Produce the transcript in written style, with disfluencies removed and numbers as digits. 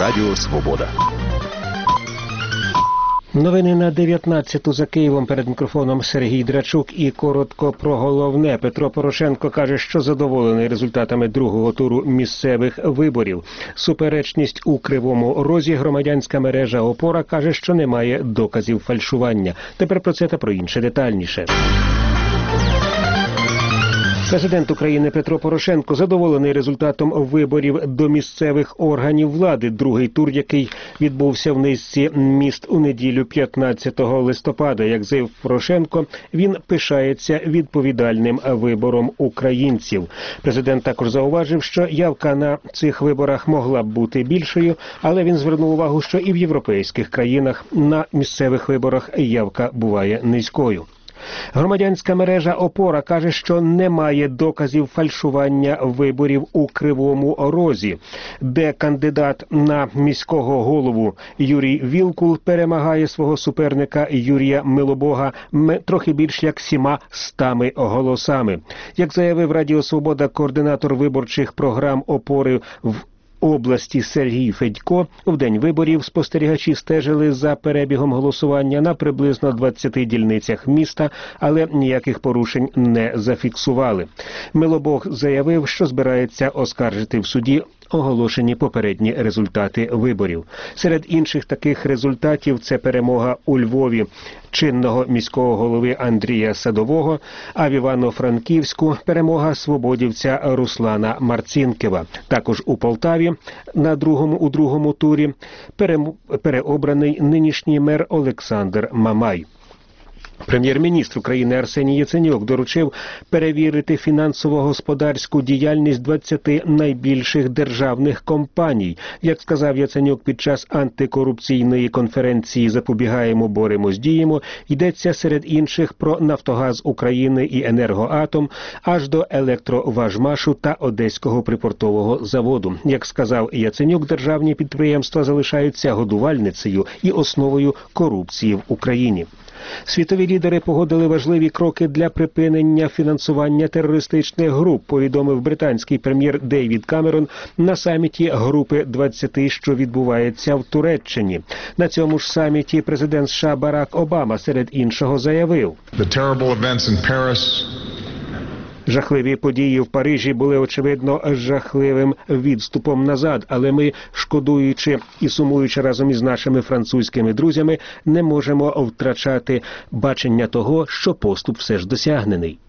Радіо Свобода. Новини на 19-ту за Києвом. Перед мікрофоном Сергій Драчук. І коротко про головне. Петро Порошенко каже, що задоволений результатами другого туру місцевих виборів. Суперечність у Кривому Розі. Громадянська мережа «Опора» каже, що немає доказів фальшування. Тепер про це та про інше детальніше. Президент України Петро Порошенко задоволений результатом виборів до місцевих органів влади. Другий тур, який відбувся в низці міст у неділю 15 листопада. Як заявив Порошенко, він пишається відповідальним вибором українців. Президент також зауважив, що явка на цих виборах могла б бути більшою, але він звернув увагу, що і в європейських країнах на місцевих виборах явка буває низькою. Громадянська мережа «Опора» каже, що немає доказів фальшування виборів у Кривому Розі, де кандидат на міського голову Юрій Вілкул перемагає свого суперника Юрія Милобога трохи більш як 700 голосами. Як заявив Радіо Свобода координатор виборчих програм «Опори» в області Сергій Федько, в день виборів спостерігачі стежили за перебігом голосування на приблизно 20 дільницях міста, але ніяких порушень не зафіксували. Милобог заявив, що збирається оскаржити в суді оголошені попередні результати виборів. Серед інших таких результатів – це перемога у Львові чинного міського голови Андрія Садового, а в Івано-Франківську – перемога свободівця Руслана Марцінкева. Також у Полтаві у другому турі переобраний нинішній мер Олександр Мамай. Прем'єр-міністр України Арсеній Яценюк доручив перевірити фінансово-господарську діяльність 20 найбільших державних компаній. Як сказав Яценюк під час антикорупційної конференції «Запобігаємо, боремось, діємо», йдеться серед інших про «Нафтогаз України» і «Енергоатом», аж до «Електроважмашу» та Одеського припортового заводу. Як сказав Яценюк, державні підприємства залишаються годувальницею і основою корупції в Україні. Світові лідери погодили важливі кроки для припинення фінансування терористичних груп, повідомив британський прем'єр Дейвід Камерон на саміті Групи 20, що відбувається в Туреччині. На цьому ж саміті президент США Барак Обама серед іншого заявив: «Жахливі події в Парижі були, очевидно, жахливим відступом назад, але ми, шкодуючи і сумуючи разом із нашими французькими друзями, не можемо втрачати бачення того, що поступ все ж досягнений».